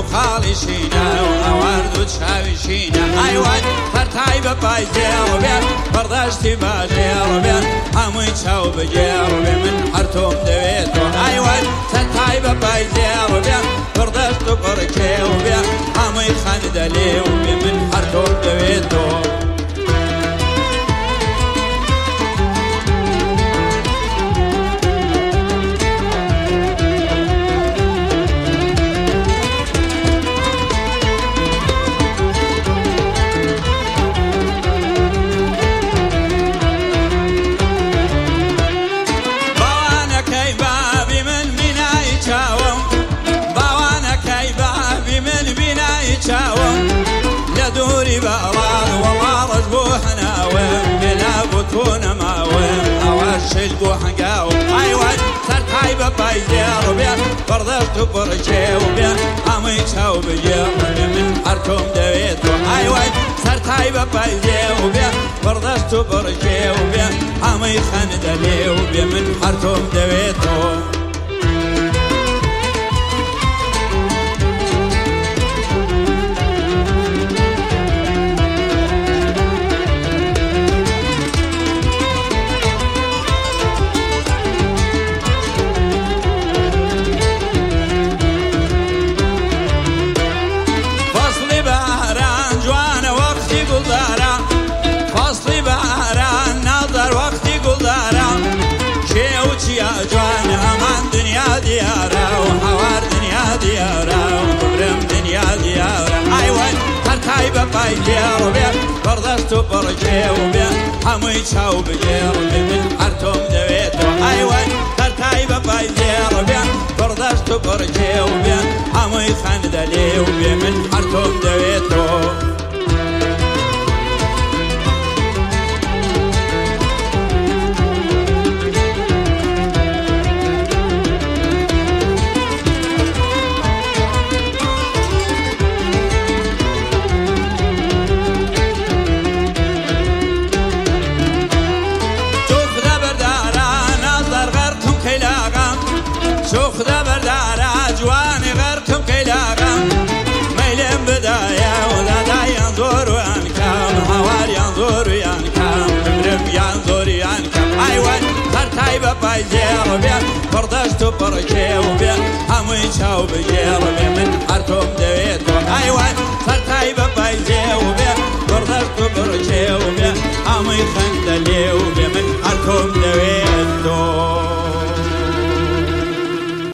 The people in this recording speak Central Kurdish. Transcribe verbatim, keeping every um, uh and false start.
خاڵی شینە و ئەوارد و چاوی شینە ئایوان هەرتای بە پای جێڕبێن بەرداشتی باژێڕبێن هەمووی چاو بەجێڕبێ من هەر تۆم دەوێتەوە ئایوان هەرتای بە پای جێڕبێن بەرداشت و بڕکێو بێ هەمووی خەندە لێو بێ من هەر تۆم دەوێتەوە تۆنە ماوەم ئەوەش شەش بۆ هەنگاوم ئایوان سەرتای بە پای زێڕ بێ بەردەست و بڕکێو بێ هەمووی چاو بەجێڕبێ من هەر تۆم دەوێتەوە ئایوان سەرتای بە پای زێو بێ بەردەست و بڕکێو بێ هەمووی خەندە لێو بێ من هەر تۆم دەوێتەوە جوان هەمان دنیا دیارە و هەوار دنیا دیارە و ببرم دنیا دیارە ئایوان هەرتای بە پای جێڕبێ بەردەست و بڕکێو بێ هەمووی چاو بجێڕبێ من هەر تۆم دەوێتەوە ئایوان هەرتای بە پای جێڕبێ بەردەست و بڕکێو بێ هەمووی خەندە لێو بێ من هەر تۆم دەوێتەوە شوخدا بەردارە جوانی غەرقم کەیلاغەم مەیلێم بدایە وڵادایان زۆرویان کەم هەواریان زۆرویان کەم بمرم یان زۆریان کەم ئایوان هەرتای بە پای جێڕبێ بەردەست و بڕکێو بێ هەمووی چاو بجێ